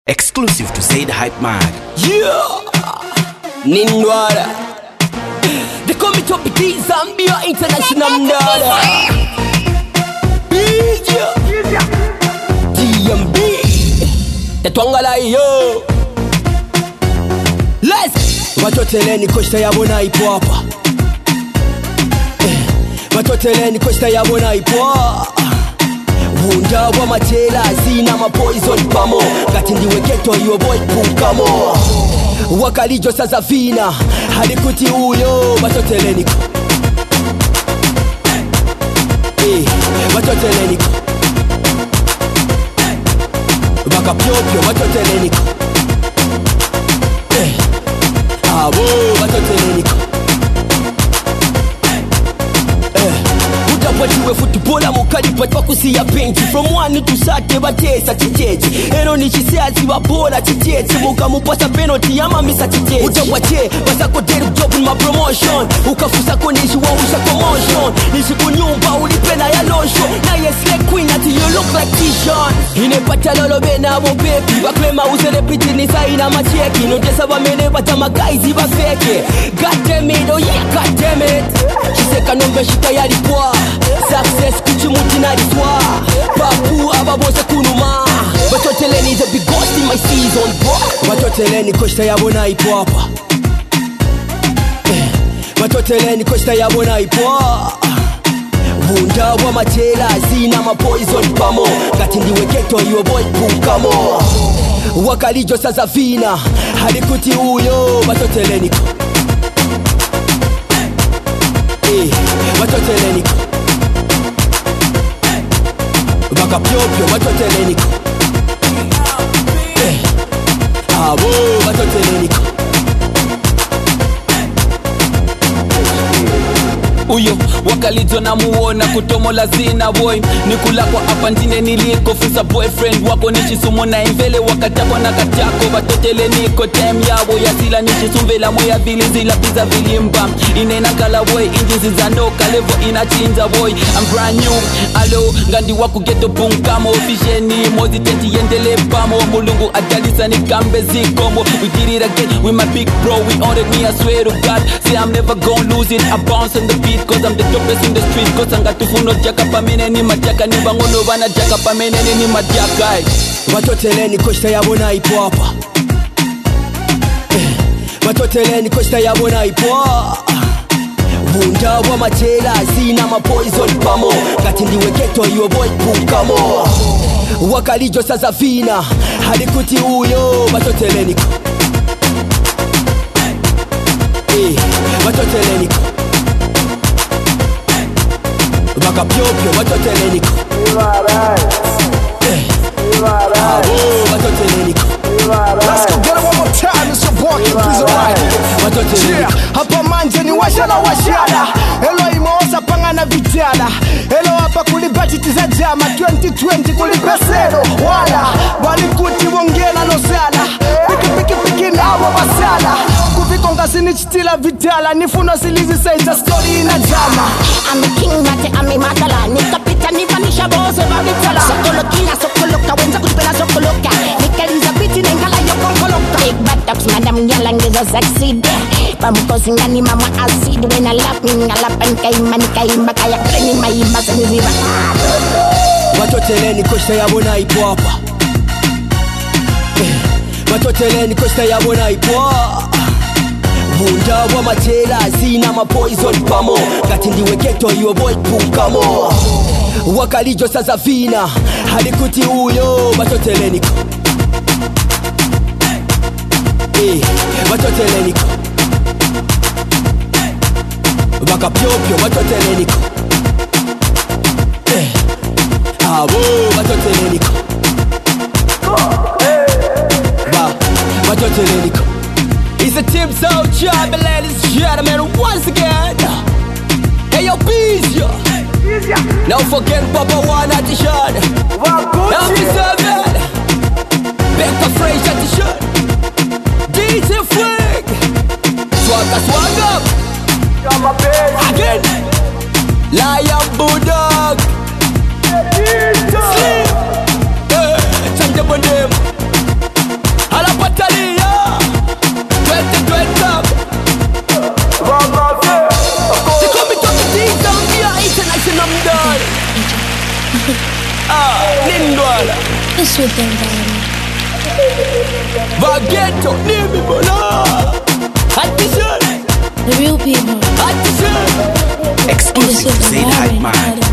Exclusive to Say the Hype Man. Yeah! Nindwara. They call me Topi D, Zambia International Mdada. Bija DMB Tetwangala yo. Let's Watoteleni koshta yabona ipo hapa. Watoteleni koshta yabona ipo hapa. Wunda wa matela zina mapoison pamo Gati ndiwe keto yo boy punkamo Wakalijo sasa vina Halikuti uyo Watoteleniko Watoteleniko Baka pyopyo Watoteleniko Abo Watoteleniko Utapatiwe footballer mukali patwa kusiya benchi From one to sate batesa chichechi Ero ni chisiazi wabola chichechi Muka mupasa penalty yama misa chichechi Utawache wasako deri job in my promotion Ukafusa konishi wa usha commotion Nishi kunyumba ulipena ya losho Na yes queen ati you look like T-shirt Inepata lolo bena abo baby Baklema uselebrity ni saina macheki Notesa wamene bata magaizi bafeke God damn it, oh yeah God damn it Chiseka nombe shita yali kwa Success kuchimuti na riswa Papu ababose kunuma Watoteleni the big ghost in my season Watoteleni koshta yabona ipo hapa Watoteleni koshta yabona ipo hapa Wunda wa matela zina mapoison pamo Gati ndiwe keto yo boy punkamo Wakalijo sasa vina Halikuti uyo Watoteleniko Watoteleniko Baka pyopyo Watoteleniko Abo Watoteleniko Uyo wakalizo na muona kutomo lazina boy Nikula kwa hapa ndine niliko Fisa boyfriend wako nishisumu na imvele Wakatako na katako batotele niko Time yabo ya sila nishisumbela Moya vili zila pizza vilimba Inena kala boy injizi zanoka Levo inachinza boy I'm brand new Alo ngandi waku geto punkamo Fisheni mozi tenti yendele pamo Mulungu adalisa ni kambe zikomo We did it again with my big bro We on it me I swear to God Say I'm never gonna lose it I bounce on the beat Cause I'm the dopest in the street Cause I'm gatufuno jaka pamene ni majaka Ni bangono wana jaka pamene ni majaka Watoteleni koshta yabona ipo hapa Watoteleni koshta yabona ipo hapa Wunda wa matela zina mapoison pamo Gati ndiwe keto yo boy punkamo Wakalijo sasa vina Halikuti uyo Watoteleniko Watoteleniko Baka pyopyo Watoteleniko Abo Watoteleniko Let's go get it one more time, it's your boy, please alright. Watoteleniko Hapa manje ni washala washada Elo imoza panga na vijana Elo hapa kulibajiti za jama 2020 kulipesero Wala walikuti wongena no sana Piki na awa basala Kufiko ngasini chitila vitala Nifuno silizi seja story ina jama I'm a king mate ame makala Nikapita nivanisha boze vavitala Sokoloka wenza kutupela sokoloka Nikaliza biti nengala yokonkoloka Big bad dogs madam yala ngezo succeed Pamukosi ngani mama acid When I lap me ngalap and kaima nikaimba Kaya kreni maimba seniziba Watoteleni koshta yabona ipo hapa Watoteleni koshta yabona ipo hapa Wunda wa matela zina mapoison pamo Gati ndiwe keto yo boy punkamo Wakalijo sasa vina Halikuti uyo Watoteleniko Watoteleniko Baka pyopyo Watoteleniko Abo Watoteleniko Watoteleniko It's a tip so job, ladies and gentlemen, once again. Hey yo, Bija. Don't forget Papa One at the shot. Now we serve Becca Fresh at the shot. DJ Freak. Swag up. Again. Lion Bulldog. Sleep. Change up on them. Lindwala. It's with them, Vagetto, Nimi Bola. the real people. Exclusive to say the hype man.